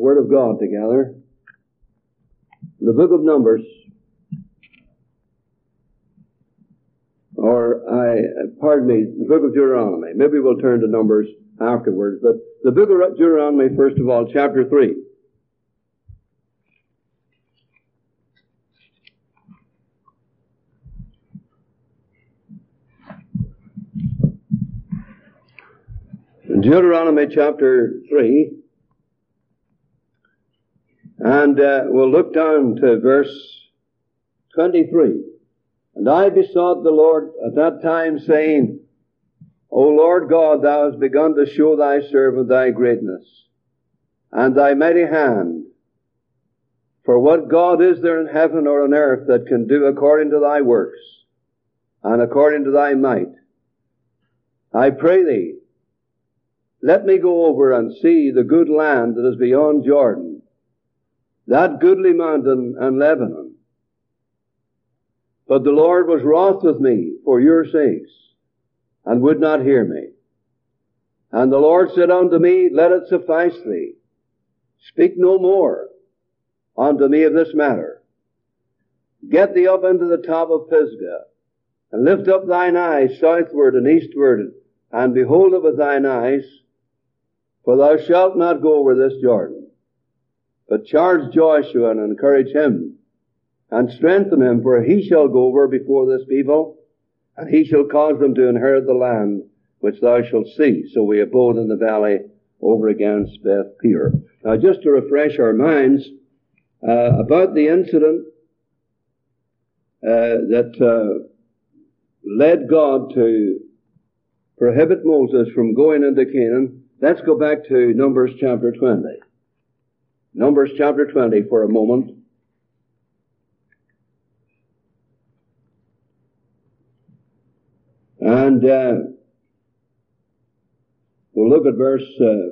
Word of God together. The book of Numbers, the book of Deuteronomy. Maybe we'll turn to Numbers afterwards, but the book of Deuteronomy, first of all, chapter 3. Deuteronomy chapter 3, and we'll look down to verse 23. And I besought the Lord at that time, saying, O Lord God, thou hast begun to show thy servant thy greatness, and thy mighty hand. For what God is there in heaven or on earth that can do according to thy works, and according to thy might? I pray thee, let me go over and see the good land that is beyond Jordan, that goodly mountain and Lebanon. But the Lord was wroth with me for your sakes, and would not hear me. And the Lord said unto me, let it suffice thee. Speak no more unto me of this matter. Get thee up into the top of Pisgah, and lift up thine eyes southward and eastward, and behold it with thine eyes, for thou shalt not go over this Jordan. But charge Joshua and encourage him, and strengthen him, for he shall go over before this people, and he shall cause them to inherit the land which thou shalt see. So we abode in the valley over against Beth Peor. Now just to refresh our minds about the incident that led God to prohibit Moses from going into Canaan, let's go back to Numbers chapter 20. Numbers chapter 20 for a moment. And we'll look at verse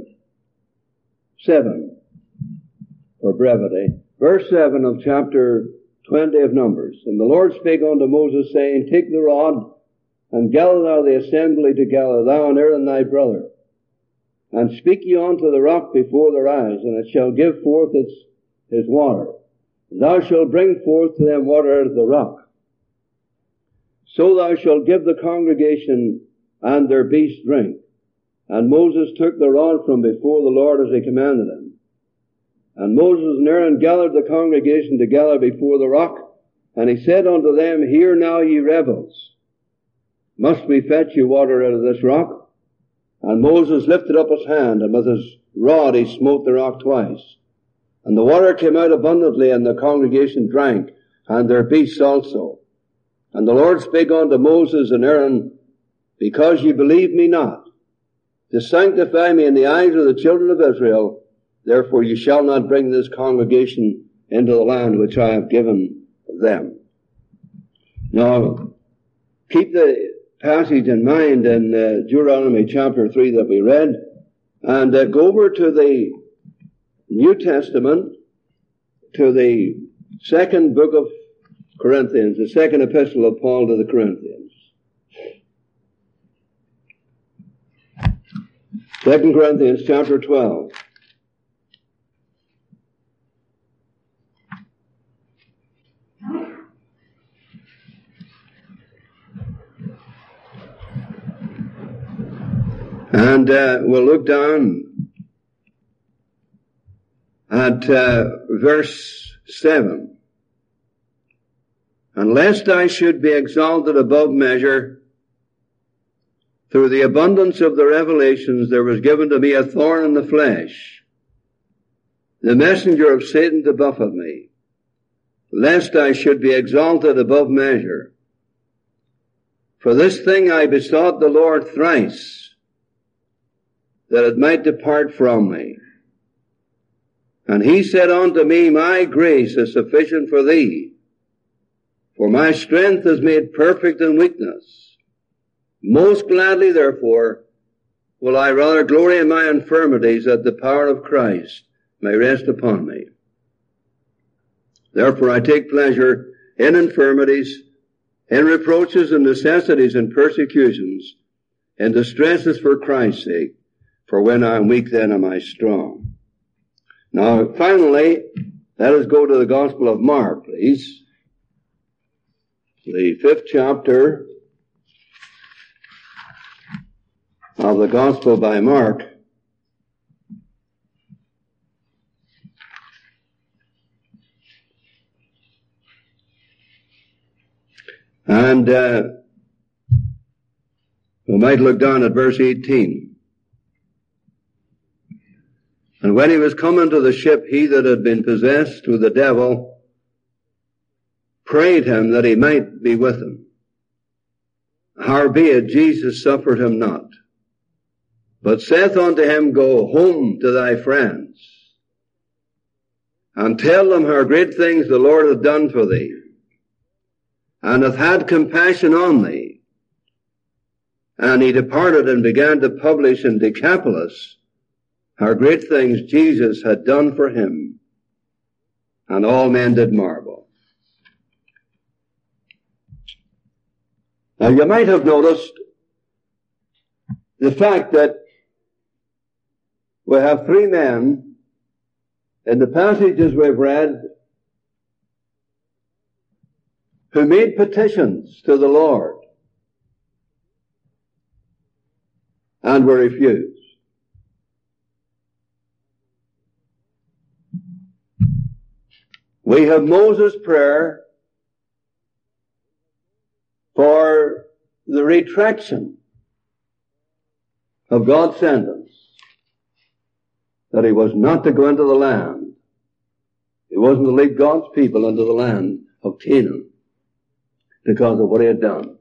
7 for brevity. Verse 7 of chapter 20 of Numbers. And the Lord spake unto Moses, saying, take the rod, and gather thou the assembly together, thou and Aaron thy brother. And speak ye unto the rock before their eyes, and it shall give forth his water. And thou shalt bring forth to them water out of the rock. So thou shalt give the congregation and their beasts drink. And Moses took the rod from before the Lord as he commanded him. And Moses and Aaron gathered the congregation together before the rock, and he said unto them, hear now, ye rebels, must we fetch you water out of this rock? And Moses lifted up his hand, and with his rod he smote the rock twice. And the water came out abundantly, and the congregation drank, and their beasts also. And the Lord spake unto Moses and Aaron, because ye believe me not, to sanctify me in the eyes of the children of Israel, therefore ye shall not bring this congregation into the land which I have given them. Now, keep the passage in mind in Deuteronomy chapter 3 that we read, and go over to the New Testament, to the second book of Corinthians, the second epistle of Paul to the Corinthians. 2 Corinthians chapter 12. And we'll look down at verse 7. And lest I should be exalted above measure, through the abundance of the revelations there was given to me a thorn in the flesh, the messenger of Satan to buffet me, lest I should be exalted above measure. For this thing I besought the Lord thrice, that it might depart from me. And he said unto me, my grace is sufficient for thee, for my strength is made perfect in weakness. Most gladly, therefore, will I rather glory in my infirmities, that the power of Christ may rest upon me. Therefore I take pleasure in infirmities, in reproaches and necessities and persecutions, in distresses for Christ's sake. For when I am weak, then am I strong. Now, finally, let us go to the Gospel of Mark, please. The 5th chapter of the Gospel by Mark. And we might look down at verse 18. And when he was come into the ship, he that had been possessed with the devil prayed him that he might be with him. Howbeit Jesus suffered him not, but saith unto him, Go home to thy friends, and tell them how great things the Lord hath done for thee, and hath had compassion on thee. And he departed and began to publish in Decapolis how great things Jesus had done for him. And all men did marvel. Now you might have noticed the fact that we have 3 men in the passages we've read who made petitions to the Lord and were refused. We have Moses' prayer for the retraction of God's sentence that he was not to go into the land. He wasn't to lead God's people into the land of Canaan because of what he had done.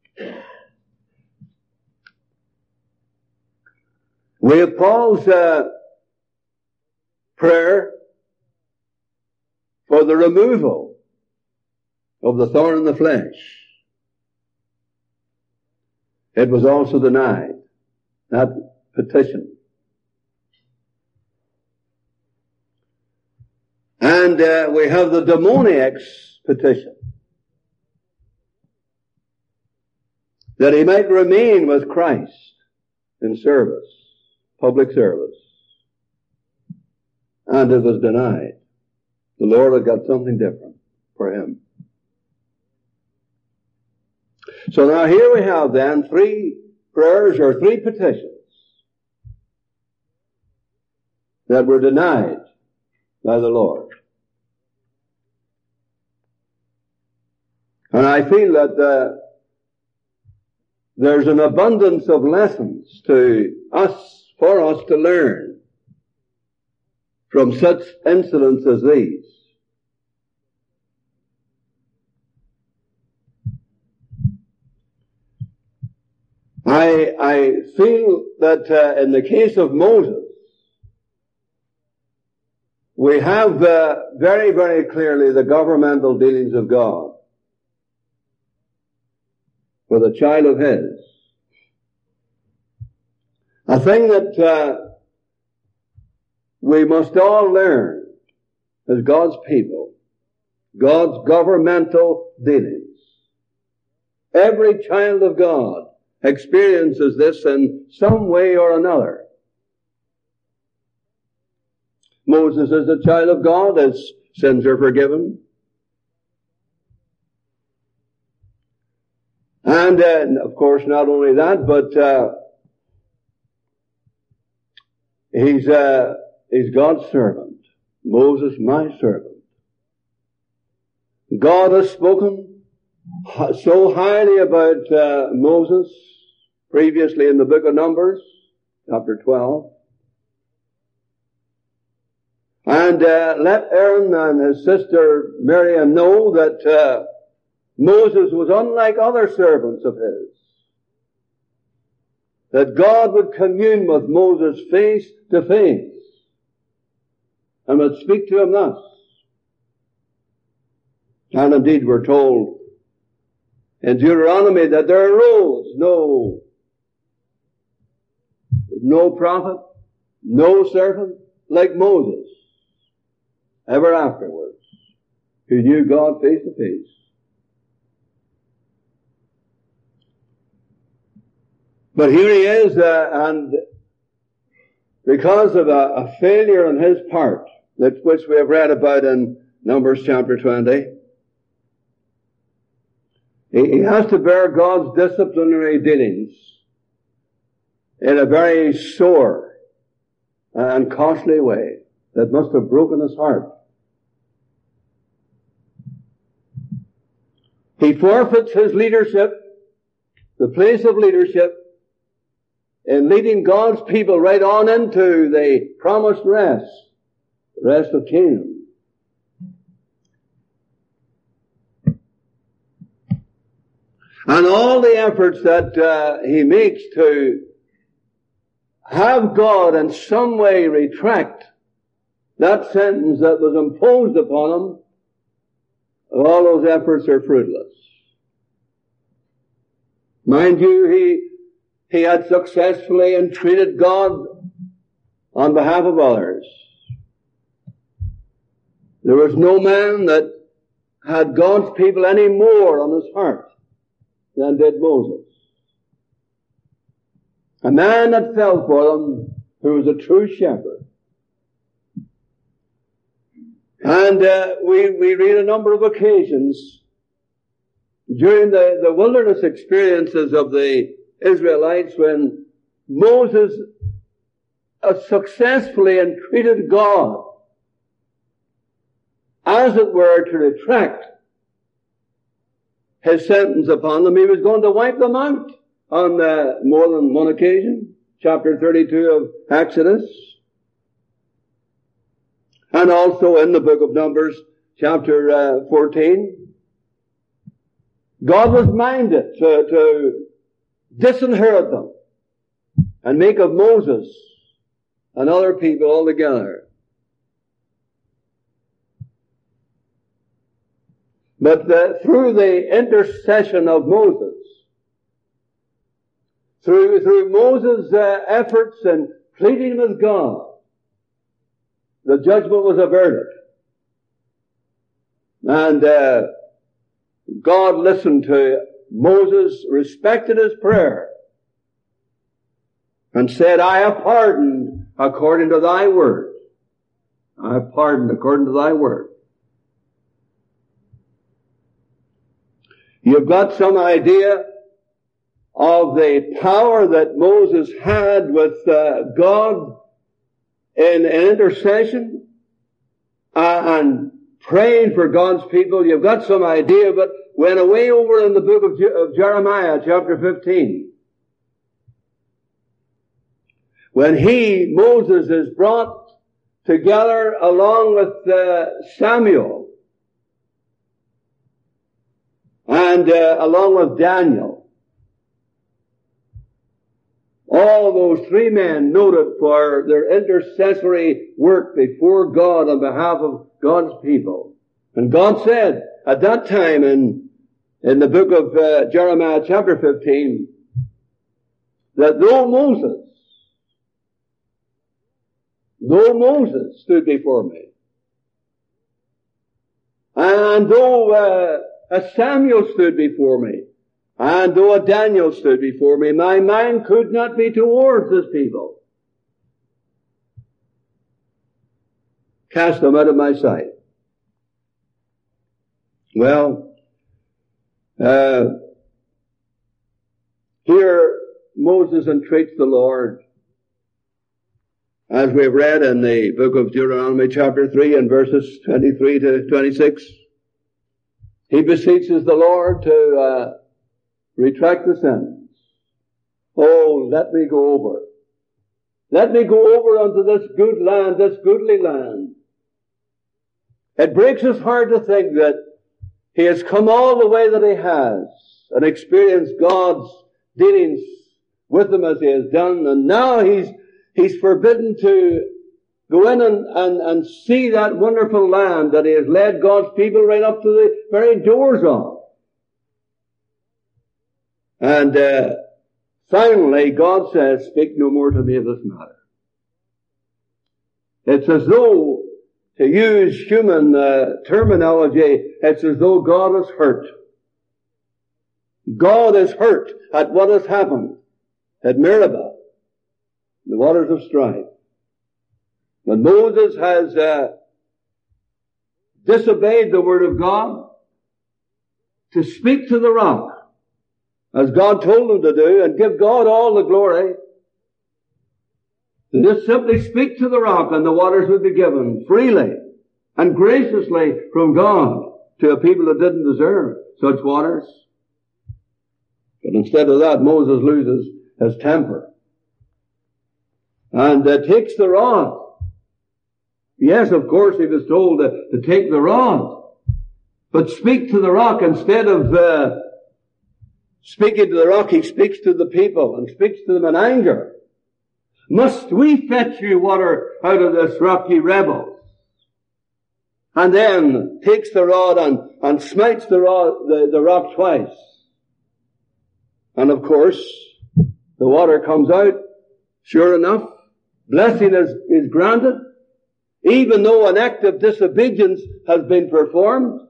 We have Paul's prayer for the removal of the thorn in the flesh. It was also denied, that petition. And we have the demoniac's petition, that he might remain with Christ in service, public service. And it was denied. The Lord had got something different for him. So now here we have then 3 prayers or 3 petitions that were denied by the Lord. And I feel that there's an abundance of lessons for us to learn from such incidents as these. I feel that in the case of Moses, we have very, very clearly the governmental dealings of God with a child of his. A thing that we must all learn as God's people, God's governmental dealings. Every child of God experiences this in some way or another. Moses is a child of God, his sins are forgiven. And of course, not only that, but he's God's servant. Moses, my servant. God has spoken so highly about Moses previously in the book of Numbers, chapter 12. And let Aaron and his sister Miriam know that Moses was unlike other servants of his. That God would commune with Moses face to face and would speak to him thus. And indeed we're told in Deuteronomy that there arose no prophet, no servant like Moses ever afterwards, who knew God face to face. But here he is, and because of a failure on his part which we have read about in Numbers chapter 20. He has to bear God's disciplinary dealings in a very sore and costly way that must have broken his heart. He forfeits his leadership, the place of leadership, in leading God's people right on into the promised rest, the rest of Canaan. And all the efforts that he makes to have God in some way retract that sentence that was imposed upon him, all those efforts are fruitless. Mind you, he had successfully entreated God on behalf of others. There was no man that had God's people any more on his heart than did Moses. A man that fell for them who was a true shepherd. And we read a number of occasions during the wilderness experiences of the Israelites when Moses successfully entreated God, as it were, to retract his sentence upon them. He was going to wipe them out on more than one occasion. Chapter 32 of Exodus. And also in the book of Numbers, chapter 14. God was minded to disinherit them and make of Moses and other people altogether. But through the intercession of Moses, through Moses' efforts and pleading with God, the judgment was averted. And God listened to Moses, respected his prayer, and said, I have pardoned according to thy word. I have pardoned according to thy word. You've got some idea of the power that Moses had with God in intercession and praying for God's people. You've got some idea of it when away over in the book of Jeremiah, chapter 15. When Moses, is brought together along with Samuel and along with Daniel. All those three men noted for their intercessory work before God on behalf of God's people. And God said at that time in the book of Jeremiah chapter 15 that though Moses stood before me, and though Samuel stood before me, and though a Daniel stood before me, my mind could not be towards this people. Cast them out of my sight. Well, here Moses entreats the Lord, as we've read in the book of Deuteronomy chapter 3 and verses 23 to 26. He beseeches the Lord to retract the sentence. Oh, let me go over. Let me go over unto this good land, this goodly land. It breaks his heart to think that he has come all the way that he has and experienced God's dealings with him as he has done, and now he's forbidden to go in and see that wonderful land that he has led God's people right up to the very doors of. And finally, God says, speak no more to me of this matter. It's as though, to use human terminology, it's as though God is hurt. God is hurt at what has happened at Meribah, the waters of strife. But Moses has disobeyed the word of God, to speak to the rock, as God told them to do, and give God all the glory, to just simply speak to the rock and the waters would be given freely and graciously from God to a people that didn't deserve such waters. But instead of that, Moses loses his temper and takes the rod. Yes, of course, he was told to take the rod, but speak to the rock. Instead of speaking to the rock, he speaks to the people and speaks to them in anger. Must we fetch you water out of this rock, ye rebels? And then takes the rod and smites the rock twice. And of course, the water comes out. Sure enough, blessing is granted, even though an act of disobedience has been performed.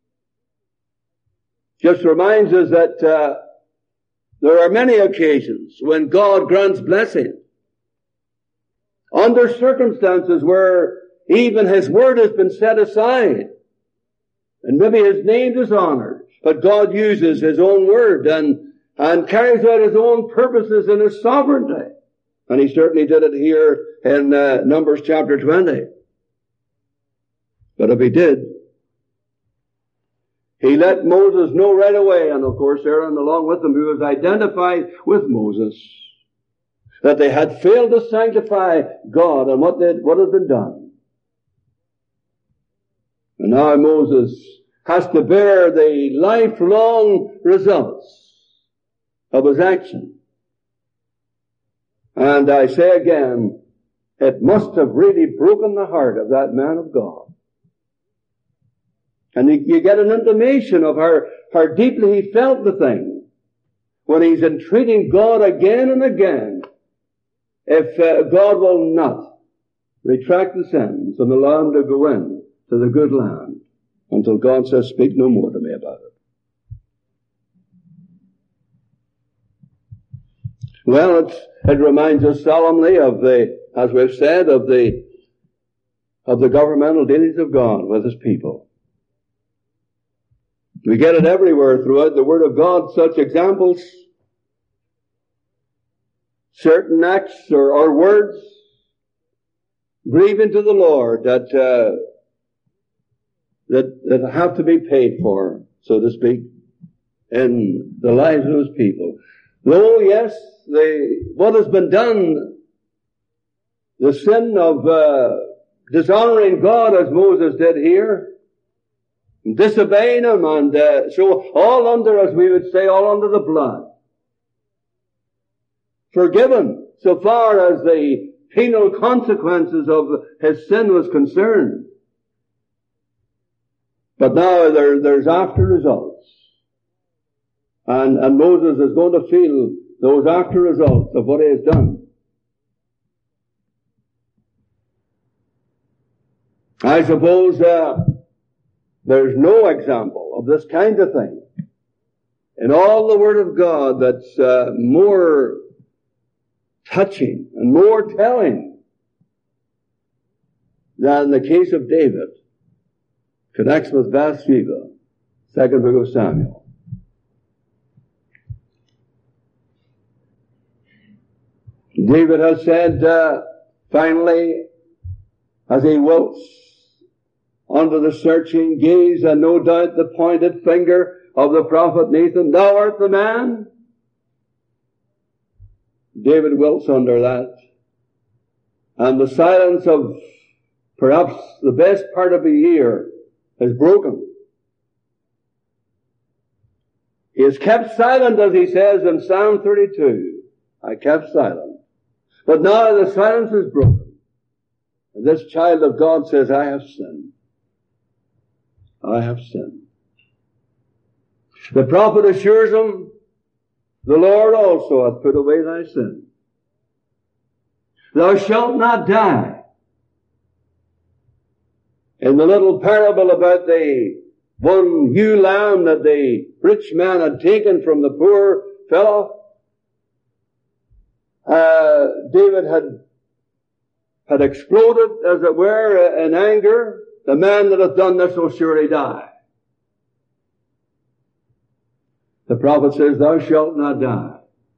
Just reminds us that there are many occasions when God grants blessing under circumstances where even His word has been set aside and maybe His name is honored, but God uses His own word and carries out His own purposes in His sovereignty. And He certainly did it here in Numbers chapter 20. But if He did, He let Moses know right away, and of course Aaron along with him, who was identified with Moses, that they had failed to sanctify God and what had been done. And now Moses has to bear the lifelong results of his action. And I say again, it must have really broken the heart of that man of God. And you get an intimation of how deeply he felt the thing when he's entreating God again and again, if God will not retract the sentence and allow him to go in to the good land, until God says, speak no more to me about it. Well, it reminds us solemnly of as we've said, of the governmental dealings of God with His people. We get it everywhere throughout the Word of God, such examples. Certain acts or words grieving to the Lord that have to be paid for, so to speak, in the lives of His people. Though, yes, what has been done, the sin of dishonoring God as Moses did here, disobeying Him, and so all under, as we would say, all under the blood. Forgiven so far as the penal consequences of his sin was concerned. But now there's after results. And Moses is going to feel those after results of what he has done. I suppose there's no example of this kind of thing in all the Word of God that's more touching and more telling than the case of David connects with Bathsheba, second book of Samuel. David has said, finally, as he wilts under the searching gaze and no doubt the pointed finger of the prophet Nathan, thou art the man. David wilts under that. And the silence of perhaps the best part of a year is broken. He has kept silent, as he says in Psalm 32. I kept silent. But now the silence is broken. And this child of God says, I have sinned. I have sinned. The prophet assures him, the Lord also hath put away thy sin. Thou shalt not die. In the little parable about the one ewe lamb that the rich man had taken from the poor fellow, David had exploded, as it were, in anger the man that hath done this will surely die. The prophet says, thou shalt not die.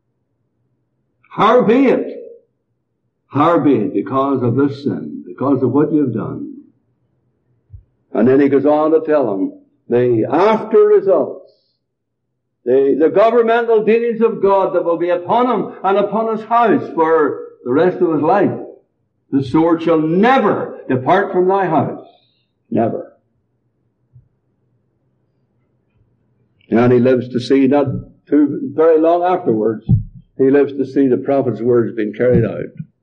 Howbeit, because of this sin, because of what you've done. And then he goes on to tell him the after results, the governmental dealings of God that will be upon him and upon his house for the rest of his life. The sword shall never depart from thy house. Never. And he lives to see, not too very long afterwards, he lives to see the prophet's words being carried out.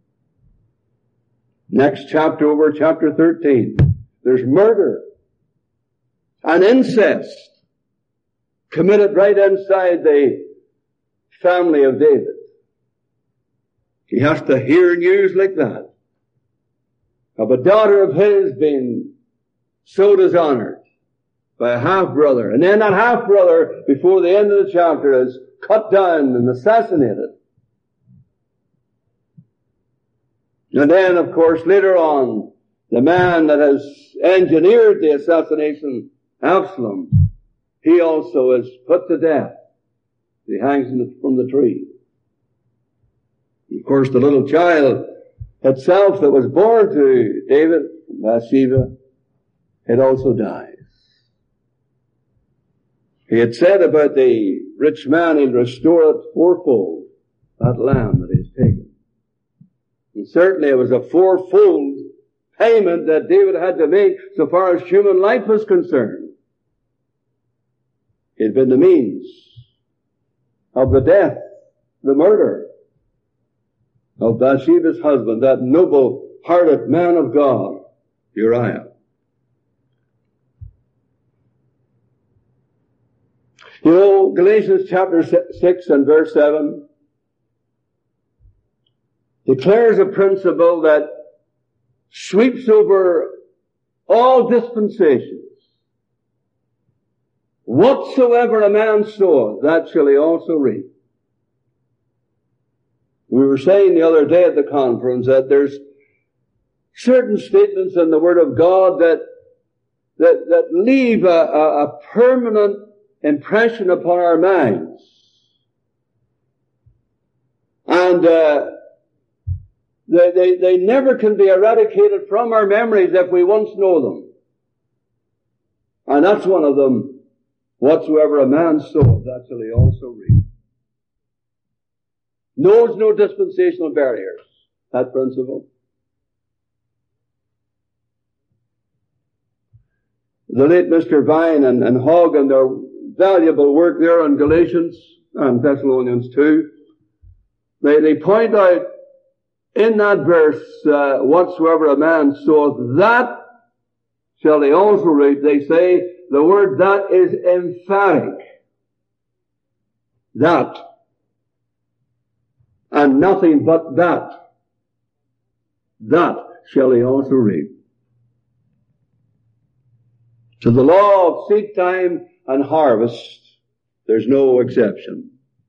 Next chapter over, chapter 13, there's murder and incest committed right inside the family of David. He has to hear news like that of a daughter of his being so dishonored by a half-brother. And then that half-brother, before the end of the chapter, is cut down and assassinated. And then, of course, later on, the man that has engineered the assassination, Absalom, he also is put to death. He hangs from the tree. Of course, the little child itself that was born to David, Bathsheba, it also dies. He had said about the rich man, he'll restore it fourfold, that lamb that he's taken. And certainly it was a fourfold payment that David had to make so far as human life was concerned. He had been the means of the death, the murder of Bathsheba's husband, that noble-hearted man of God, Uriah. You know, Galatians chapter 6 and verse 7 declares a principle that sweeps over all dispensations. Whatsoever a man soweth, that shall he also reap. We were saying the other day at the conference that there's certain statements in the Word of God that leave a permanent impression upon our minds. And they never can be eradicated from our memories if we once know them. And that's one of them. Whatsoever a man soweth, that shall he also reap. Knows no dispensational barriers. That principle. The late Mr. Vine and Hogg and their valuable work there on Galatians and Thessalonians too, they point out in that verse, whatsoever a man soweth, that shall he also reap. They say the word that is emphatic. That. And nothing but that. That shall he also reap. To the law of seed time and harvest, there's no exception.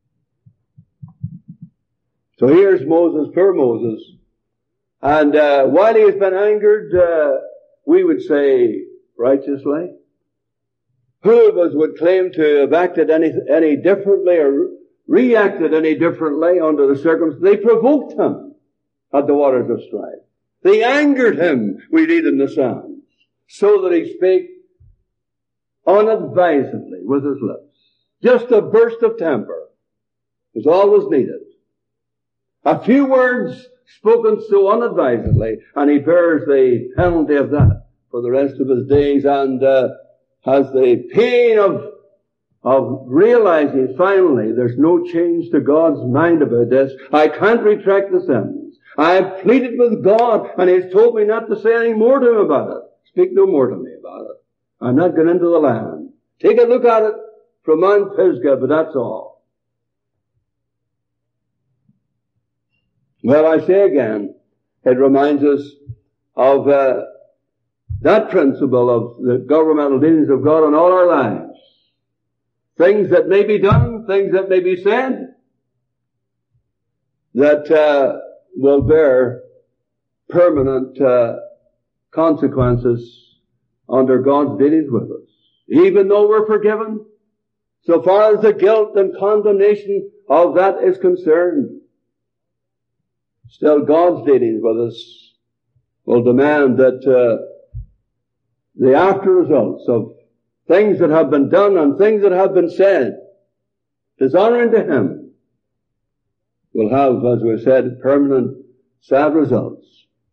So here's Moses, poor Moses. And while he has been angered, we would say righteously. Who of us would claim to have acted any differently or reacted any differently under the circumstances? They provoked him at the waters of strife. They angered him, we read in the Psalms, so that he spake unadvisedly with his lips. Just a burst of temper was all was needed. A few words spoken so unadvisedly, and he bears the penalty of that for the rest of his days, and has the pain of realizing finally there's no change to God's mind about this. I can't retract the sentence. I have pleaded with God, and He's told me not to say any more to Him about it. Speak no more to me about it. I'm not going into the land. Take a look at it from Mount Pisgah, but that's all. Well, I say again, it reminds us of that principle of the governmental dealings of God in all our lives. Things that may be done, things that may be said, that will bear permanent consequences under God's dealings with us. Even though we're forgiven, so far as the guilt and condemnation of that is concerned, still God's dealings with us will demand that the after results of things that have been done and things that have been said, dishonoring to Him, will have, as we said, permanent sad results.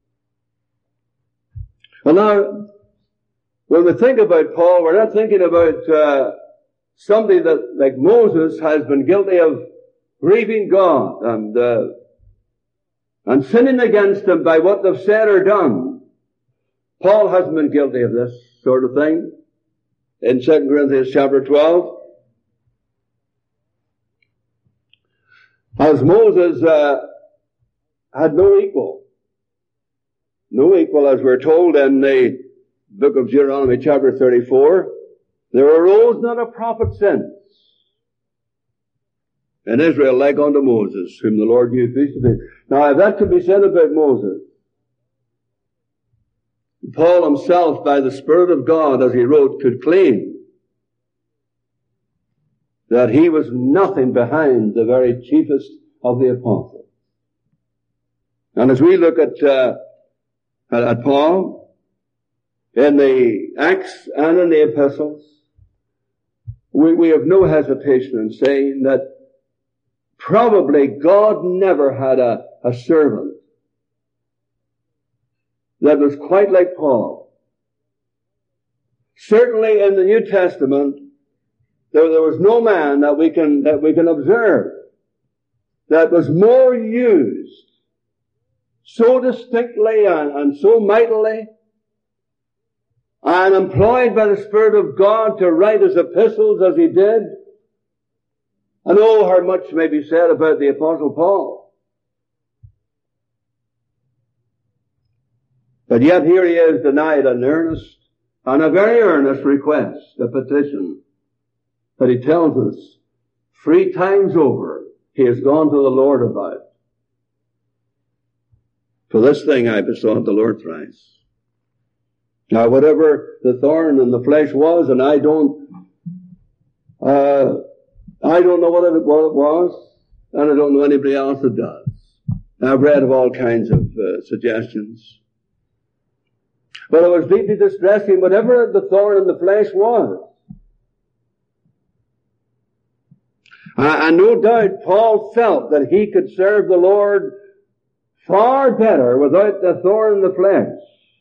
Well now, when we think about Paul, we're not thinking about somebody that, like Moses, has been guilty of grieving God and sinning against Him by what they've said or done. Paul hasn't been guilty of this sort of thing. In 2 Corinthians chapter 12, as Moses had no equal, as we're told in the book of Deuteronomy chapter 34, there arose not a prophet since in Israel like unto Moses, whom the Lord gave peace to be. Now, if that could be said about Moses, Paul himself, by the Spirit of God, as he wrote, could claim that he was nothing behind the very chiefest of the apostles. And as we look at Paul in the Acts and in the epistles, we have no hesitation in saying that probably God never had a servant that was quite like Paul. Certainly in the New Testament, there was no man that we can observe that was more used so distinctly and so mightily and employed by the Spirit of God to write his epistles as he did. And oh, how much may be said about the Apostle Paul. But yet here he is denied an earnest and a very earnest request, a petition, that he tells us 3 times over he has gone to the Lord about. For this thing I besought the Lord thrice. Now whatever the thorn in the flesh was, and I don't know what it was, and I don't know anybody else that does. I've read of all kinds of suggestions. But it was deeply distressing, whatever the thorn in the flesh was. And no doubt Paul felt that he could serve the Lord far better without the thorn in the flesh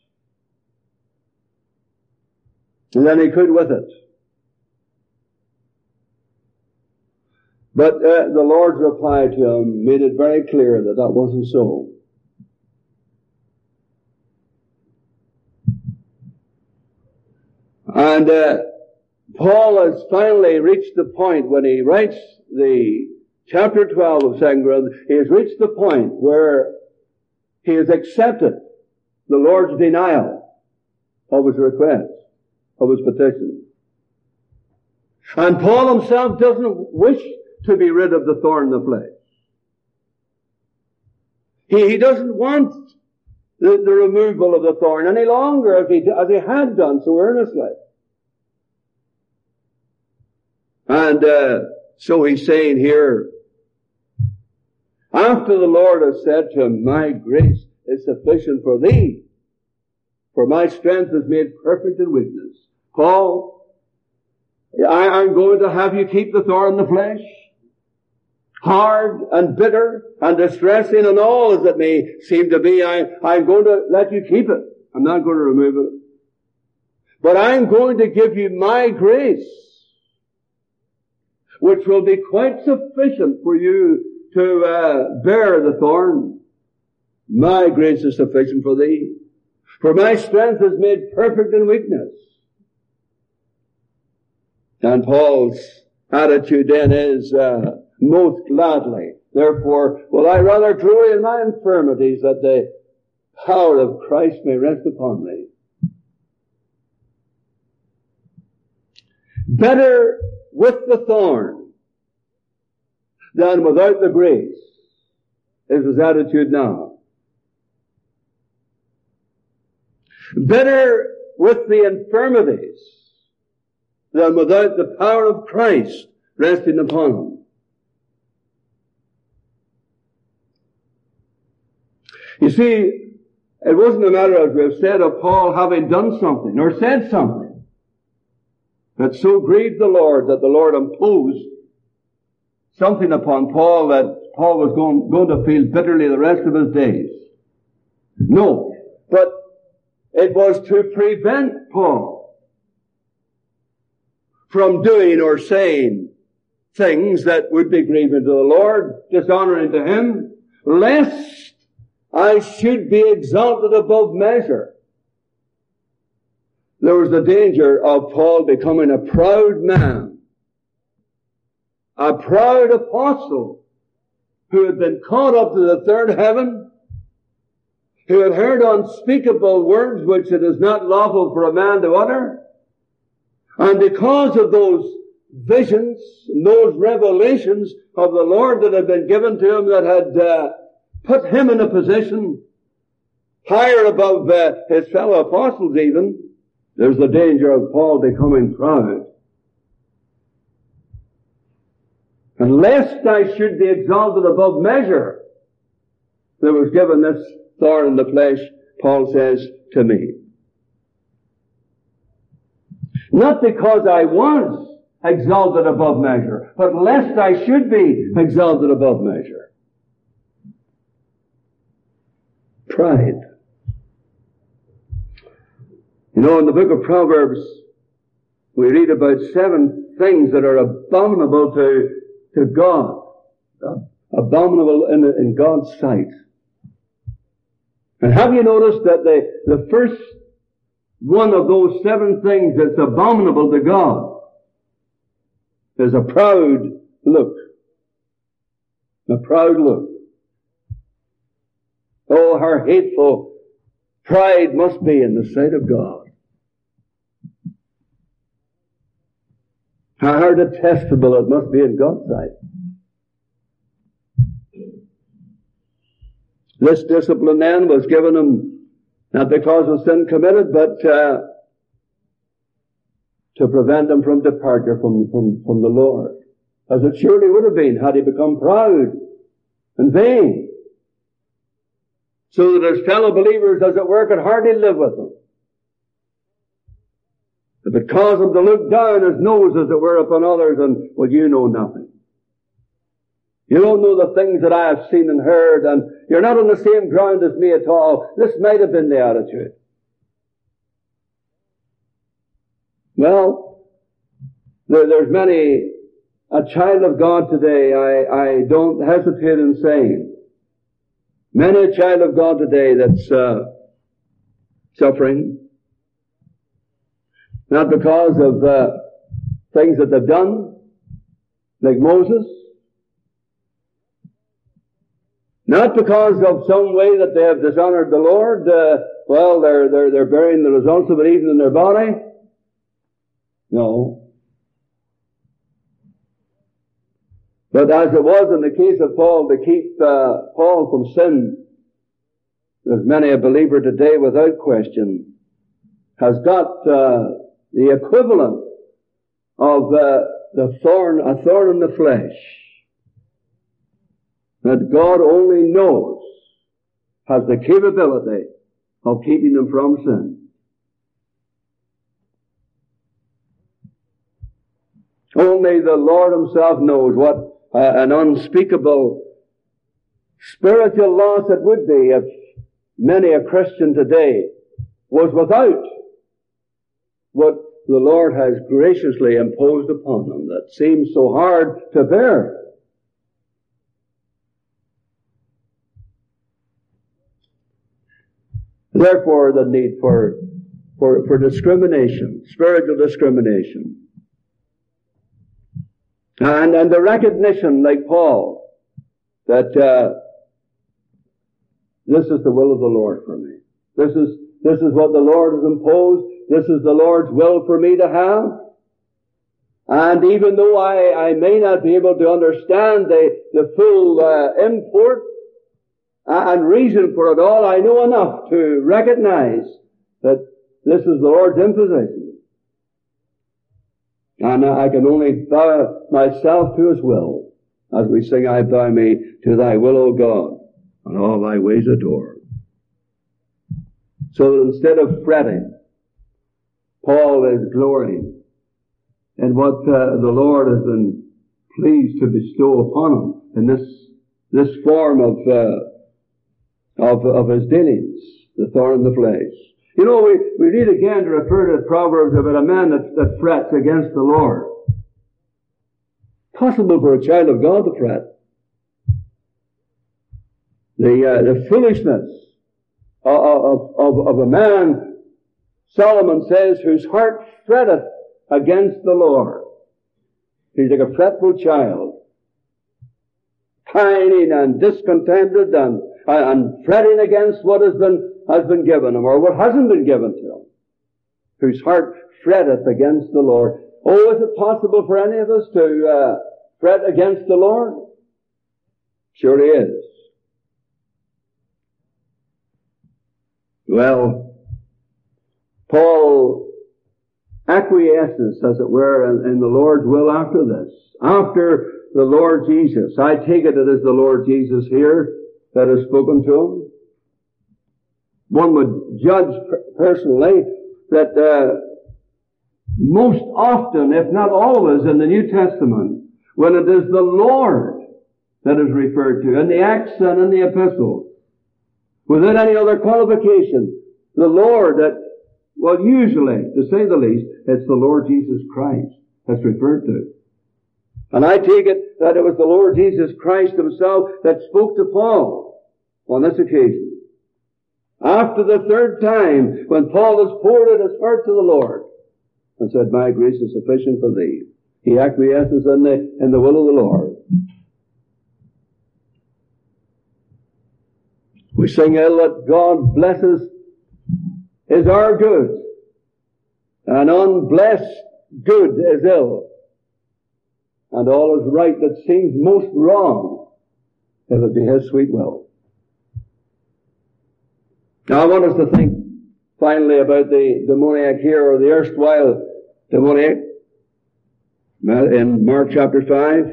than he could with it. But the Lord's reply to him made it very clear that that wasn't so. And Paul has finally reached the point when he writes the chapter 12 of 2 Corinthians, he has reached the point where he has accepted the Lord's denial of his request, of his petition. And Paul himself doesn't wish to be rid of the thorn in the flesh. He doesn't want the removal of the thorn any longer as he had done so earnestly. And so he's saying here, after the Lord has said to him, my grace is sufficient for thee, for my strength is made perfect in weakness. Paul, I'm going to have you keep the thorn in the flesh, hard and bitter and distressing and all as it may seem to be. I'm going to let you keep it. I'm not going to remove it. But I'm going to give you my grace, which will be quite sufficient for you to bear the thorn. My grace is sufficient for thee, for my strength is made perfect in weakness. And Paul's attitude then is, most gladly, therefore, will I rather glory in my infirmities, that the power of Christ may rest upon me. Better with the thorn than without the grace is his attitude now. Better with the infirmities than without the power of Christ resting upon him. You see, it wasn't a matter, as we've said, of Paul having done something or said something that so grieved the Lord that the Lord imposed something upon Paul that Paul was going to feel bitterly the rest of his days. No, but it was to prevent Paul from doing or saying things that would be grieving to the Lord, dishonoring to him, lest I should be exalted above measure. There was the danger of Paul becoming a proud man, a proud apostle who had been caught up to the third heaven, who had heard unspeakable words which it is not lawful for a man to utter. And because of those visions, those revelations of the Lord that had been given to him, that had put him in a position higher above his fellow apostles even, there's the danger of Paul becoming proud. And lest I should be exalted above measure, there was given this thorn in the flesh, Paul says, to me. Not because I was exalted above measure, but lest I should be exalted above measure. Pride. You know, in the book of Proverbs, we read about 7 things that are abominable to God. Abominable in God's sight. And have you noticed that the first one of those 7 things that's abominable to God is a proud look. A proud look. Oh, how hateful pride must be in the sight of God. How detestable it must be in God's sight. This discipline then was given him not because of sin committed, but to prevent him from departure from the Lord. As it surely would have been had he become proud and vain, so that his fellow believers, as it were, could hardly live with him. If it caused him to look down his nose, as it were, upon others, and, well, you know nothing. You don't know the things that I have seen and heard, and you're not on the same ground as me at all. This might have been the attitude. Well, there's many, a child of God today, I don't hesitate in saying, many a child of God today that's suffering, not because of things that they've done, like Moses, not because of some way that they have dishonored the Lord. Well, they're bearing the results of it even in their body. No. But as it was in the case of Paul, to keep Paul from sin, there's many a believer today, without question, has got the equivalent of a thorn in the flesh, that God only knows has the capability of keeping them from sin. Only the Lord himself knows what an unspeakable spiritual loss it would be if many a Christian today was without what the Lord has graciously imposed upon them that seems so hard to bear. Therefore, the need for discrimination, spiritual discrimination. And the recognition, like Paul, that this is the will of the Lord for me. This is what the Lord has imposed. This is the Lord's will for me to have. And even though I may not be able to understand the full import and reason for it all, I know enough to recognize that this is the Lord's imposition. And I can only bow myself to His will. As we sing, I bow me to Thy will, O God, and all Thy ways adore. So that instead of fretting, Paul is glorying in what the Lord has been pleased to bestow upon him in this form of his dealings, the thorn in the flesh. You know, we read again to refer to Proverbs about a man that frets against the Lord. Possible for a child of God to fret. The foolishness of a man, Solomon says, whose heart fretteth against the Lord. He's like a fretful child, pining and discontented and fretting against what has been given him, or what hasn't been given to him, whose heart fretteth against the Lord. Oh, is it possible for any of us to fret against the Lord? Surely is. Well, Paul acquiesces, as it were, in the Lord's will after this. After the Lord Jesus. I take it is the Lord Jesus here that has spoken to him. One would judge personally that most often, if not always, in the New Testament, when it is the Lord that is referred to in the Acts and in the Epistles, without any other qualification, the Lord usually, to say the least, it's the Lord Jesus Christ that's referred to. And I take it that it was the Lord Jesus Christ himself that spoke to Paul on this occasion. After the third time, when Paul has poured out his heart to the Lord and said, my grace is sufficient for thee, he acquiesces in the will of the Lord. We sing ill that God blesses is our good, and unblessed good is ill, and all is right that seems most wrong if it be His sweet will. Now I want us to think finally about the demoniac here, or the erstwhile demoniac, in Mark chapter 5.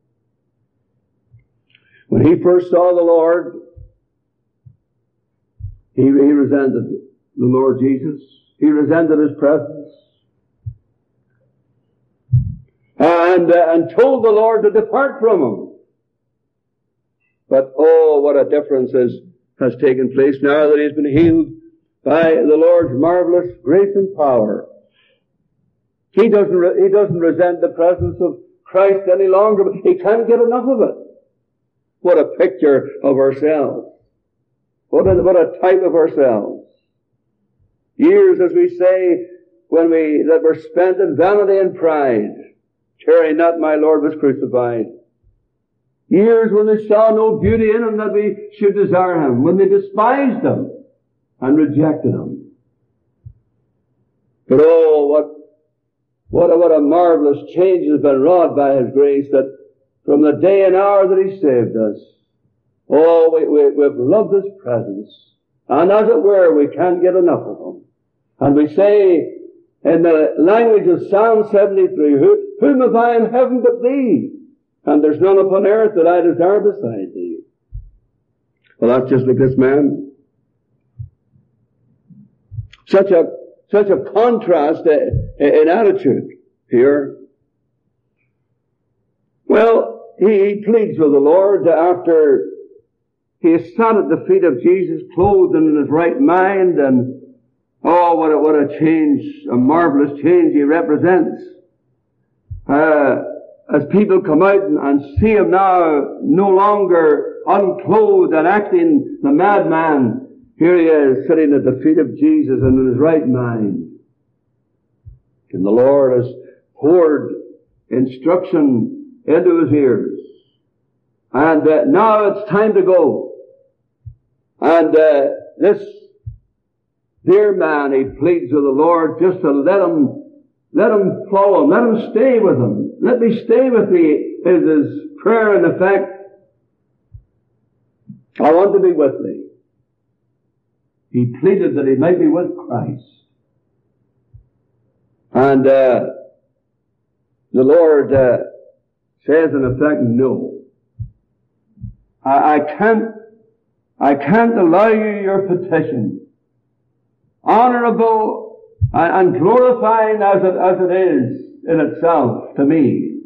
When he first saw the Lord, he resented the Lord Jesus. He resented His presence. And told the Lord to depart from him. But oh, what a difference has taken place now that he's been healed by the Lord's marvelous grace and power. He doesn't resent the presence of Christ any longer, but he can't get enough of it. What a picture of ourselves. What a type of ourselves. Years, as we say, that were spent in vanity and pride, caring not my Lord was crucified. Years when they saw no beauty in Him that we should desire Him, when they despised Him and rejected Him. But oh, what a marvelous change has been wrought by His grace, that from the day and hour that He saved us, oh, we've loved His presence. And as it were, we can't get enough of Him. And we say, in the language of Psalm 73, whom have I in heaven but Thee? And there's none upon earth that I desire beside Thee. Well, that's just like this man. Such a contrast in attitude here. Well, he pleads with the Lord after he is sat at the feet of Jesus, clothed and in his right mind, and oh, what a change, a marvelous change he represents. As people come out and see him now no longer unclothed and acting the madman, here he is sitting at the feet of Jesus and in his right mind. And the Lord has poured instruction into his ears. And now it's time to go. And this dear man, he pleads with the Lord just to let him follow him, let him stay with him. Let me stay with thee, is his prayer in effect. I want to be with thee. He pleaded that he might be with Christ. And the Lord says in effect, no. I can't allow you your petition. Honorable and glorifying as it is in itself to me.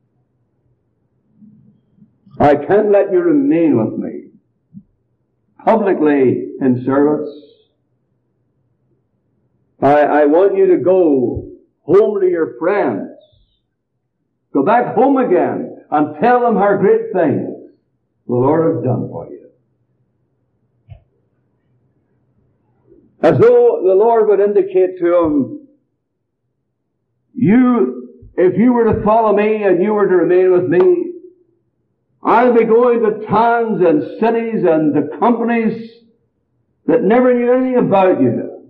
I can't let you remain with me publicly in service. I want you to go home to your friends. Go back home again and tell them how great things the Lord has done for you. As though the Lord would indicate to him, if you were to follow me and you were to remain with me, I'll be going to towns and cities and to companies that never knew anything about you.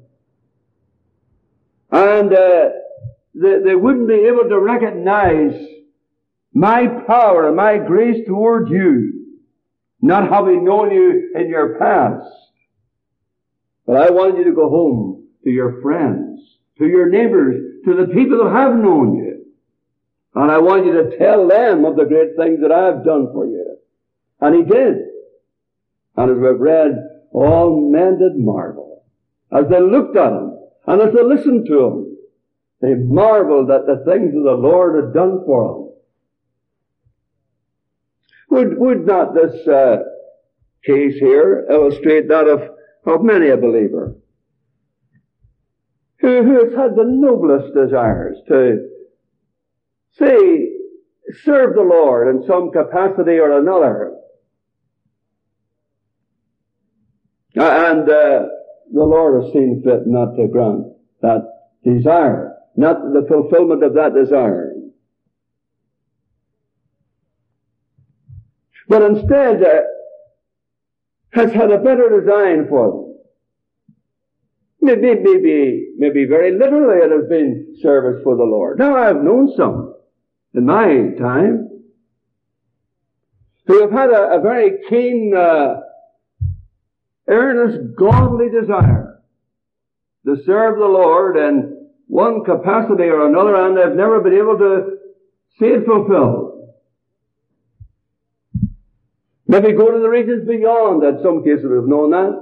And they wouldn't be able to recognize my power and my grace towards you, not having known you in your past. But I want you to go home to your friends, to your neighbors, to the people who have known you. And I want you to tell them of the great things that I have done for you. And he did. And as we've read, all men did marvel. As they looked at him, and as they listened to him, they marveled at the things that the Lord had done for them. Would not this case here illustrate that of many a believer who has had the noblest desires to, say, serve the Lord in some capacity or another. And the Lord has seen fit not to grant that desire, not the fulfillment of that desire. But instead has had a better design for them. Maybe very literally it has been service for the Lord. Now I've known some in my time who have had a very keen, earnest, godly desire to serve the Lord in one capacity or another, and they've never been able to see it fulfilled. Maybe go to the regions beyond. In some cases we've known that.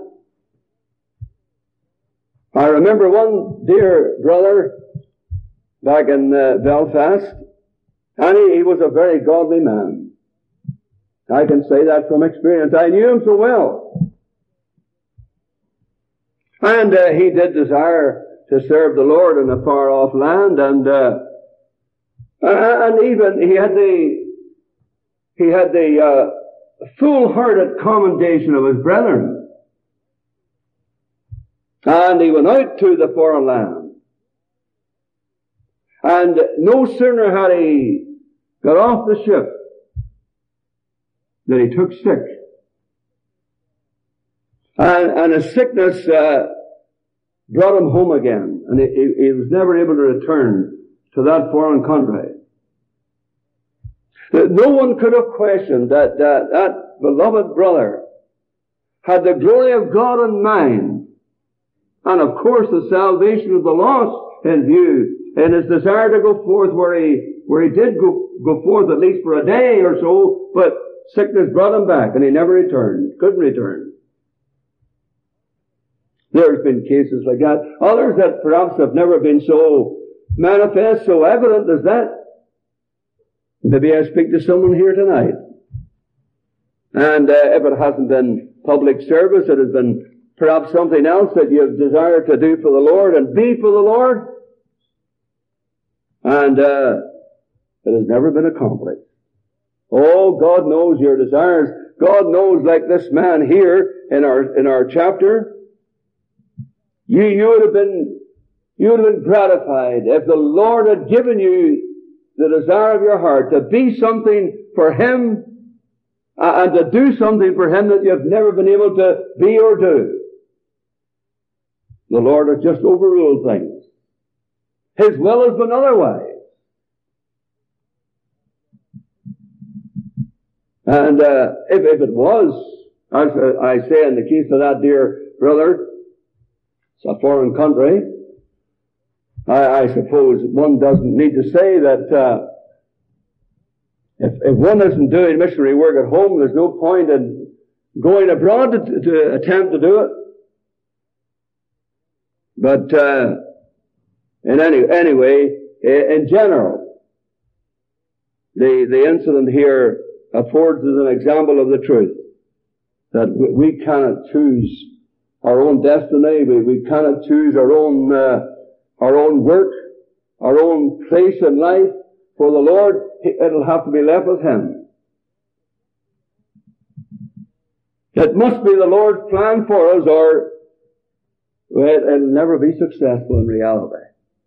I remember one dear brother back in Belfast, and he was a very godly man. I can say that from experience. I knew him so well. And he did desire to serve the Lord in a far-off land, and even he had the full-hearted commendation of his brethren. And he went out to the foreign land. And no sooner had he got off the ship than he took sick. And his sickness brought him home again. And he was never able to return to that foreign country. No one could have questioned that that beloved brother had the glory of God in mind. And of course the salvation of the lost in view, and his desire to go forth where he did go forth at least for a day or so, but sickness brought him back and he never returned, couldn't return. There's been cases like that. Others that perhaps have never been so manifest, so evident as that. Maybe I speak to someone here tonight. And if it hasn't been public service, it has been perhaps something else that you have desired to do for the Lord and be for the Lord. And it has never been accomplished. Oh, God knows your desires. God knows, like this man here in our chapter, you would have been gratified if the Lord had given you the desire of your heart to be something for Him and to do something for Him that you've never been able to be or do. The Lord has just overruled things. His will has been otherwise. And if it was, as I say in the case of that dear brother, it's a foreign country, I suppose one doesn't need to say that if one isn't doing missionary work at home, there's no point in going abroad to attempt to do it. But anyway, in general, the incident here affords us an example of the truth that we cannot choose our own destiny. We cannot choose our own work, our own place in life. For the Lord, it'll have to be left with Him. It must be the Lord's plan for us, or it'll never be successful in reality.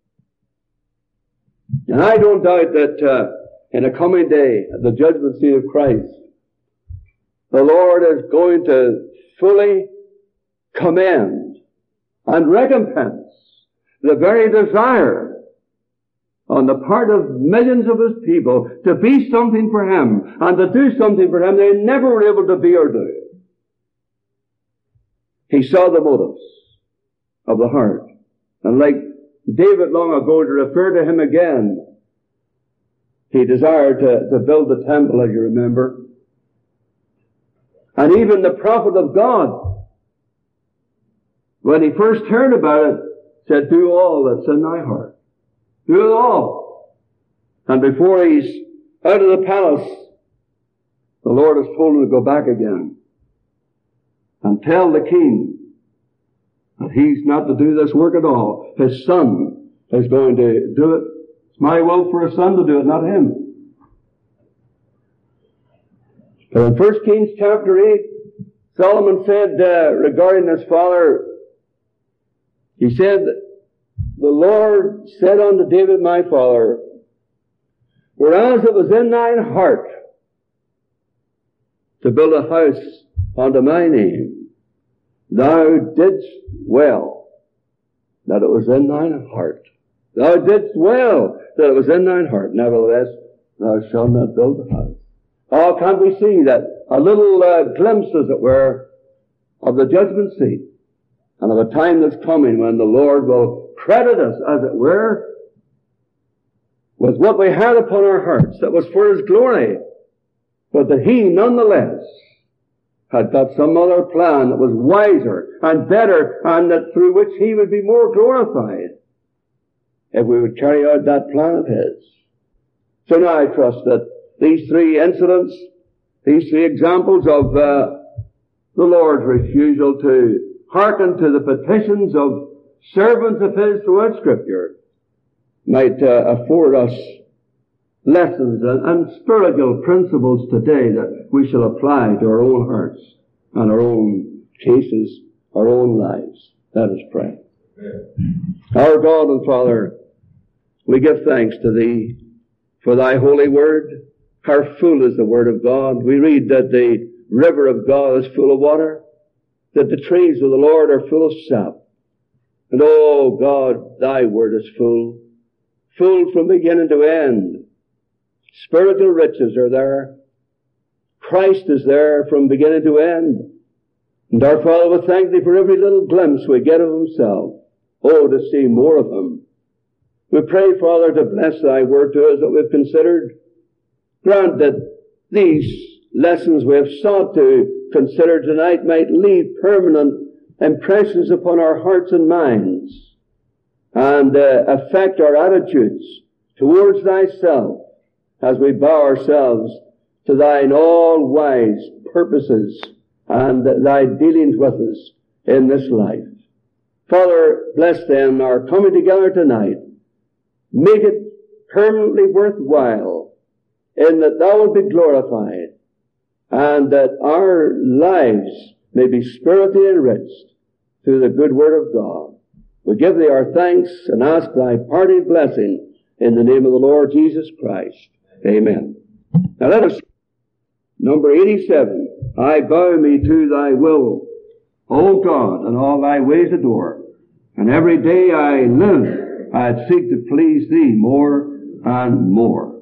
And I don't doubt that in a coming day, at the judgment seat of Christ, the Lord is going to fully commend and recompense the very desire on the part of millions of His people to be something for Him and to do something for Him they never were able to be or do. He saw the motives of the heart. And like David long ago, to refer to him again, he desired to build the temple, as you remember. And even the prophet of God, when he first heard about it, said, do all that's in thy heart. Do it all. And before he's out of the palace, the Lord has told him to go back again and tell the king that he's not to do this work at all. His son is going to do it. It's my will for a son to do it, not him. So in 1 Kings chapter 8, Solomon said regarding his father, he said, the Lord said unto David my father, whereas it was in thine heart to build a house unto my name, thou didst well that it was in thine heart. Thou didst well that it was in thine heart. Nevertheless, thou shalt not build a house. Oh, can't we see that a little glimpse, as it were, of the judgment seat and of a time that's coming when the Lord will credit us, as it were, with what we had upon our hearts that was for His glory, but that He nonetheless had got some other plan that was wiser and better, and that through which He would be more glorified if we would carry out that plan of His. So now I trust that these three incidents, these three examples of the Lord's refusal to hearken to the petitions of servants of His throughout Scripture might afford us lessons and spiritual principles today that we shall apply to our own hearts and our own cases, our own lives. Let us pray. Our God and Father, we give thanks to Thee for Thy holy word. How full is the word of God. We read that the river of God is full of water, that the trees of the Lord are full of sap. And oh God, Thy word is full from beginning to end. Spiritual riches are there. Christ is there from beginning to end. And our Father, we thank Thee for every little glimpse we get of Himself. Oh, to see more of Him. We pray, Father, to bless Thy word to us that we've considered. Grant that these lessons we have sought to consider tonight might leave permanent impressions upon our hearts and minds and affect our attitudes towards Thyself as we bow ourselves to Thine all-wise purposes and Thy dealings with us in this life. Father, bless them, our coming together tonight. Make it permanently worthwhile in that Thou wilt be glorified and that our lives may be spiritually enriched through the good word of God. We give Thee our thanks and ask Thy parting blessing in the name of the Lord Jesus Christ. Amen. Now let us, number 87, I bow me to Thy will, O God, and all Thy ways adore. And every day I live, I'd seek to please Thee more and more.